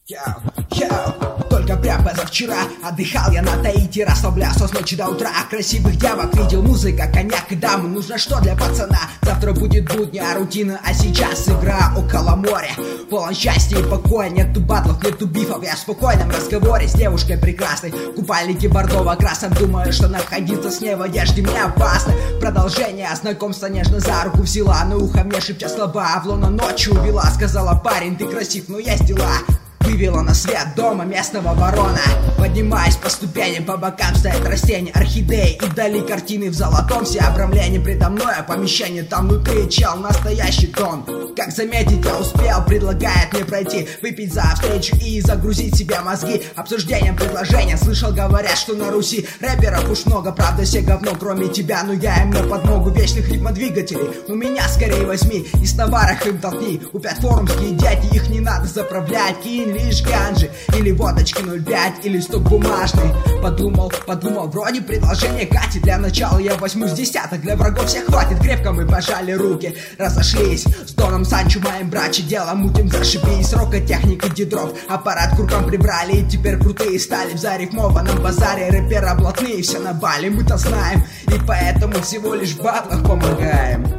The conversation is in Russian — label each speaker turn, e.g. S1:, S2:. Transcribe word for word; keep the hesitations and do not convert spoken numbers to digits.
S1: Йоу, йоу. Только прям позавчера отдыхал я на Таити, расслаблялся с ночи до утра. Красивых девок видел, музыка, коньяк и дамы. Нужно что для пацана? Завтра будет будня, рутина, а сейчас игра около моря. Полон счастья и покоя, нету батлов, нету бифов. Я в спокойном разговоре с девушкой прекрасной. Купальники бордово-красном, думаю, что находиться с ней в одежде мне опасно. Продолжение знакомства нежно за руку взяла, на ухо мне шепча слова. В луну ночью увела, сказала: парень, ты красив, но есть дела. Вывела на свет дома местного ворона. Поднимаясь по ступеням, по бокам стоят растения, орхидеи и вдали картины в золотом все обрамлении. Предо мной помещение, там внутри чел, настоящий тон. Как заметить, я успел, предлагает мне пройти, выпить за встречу и загрузить себе мозги обсуждением предложения. Слышал, говорят, что на Руси рэперов уж много, правда все говно, кроме тебя, но я им на подмогу вечных ритмодвигателей. У меня скорее возьми, из товарах им толкни. У пять форумские дяди, их не надо заправлять. Кинь лишь ганжи, или водочки ноль пять, или сток бумажный. Подумал, подумал, вроде предложение катит. Для начала я возьму с десяток, для врагов всех хватит. Крепко мы пожали руки, разошлись с Доном Санчо, моим братче, дело мутим, зашибись. Рока, техника, дидров, аппарат к рукам прибрали. И теперь крутые стали в зарифмованном базаре. Рэпера блатные, все на Бали, мы-то знаем, и поэтому всего лишь в батлах помогаем.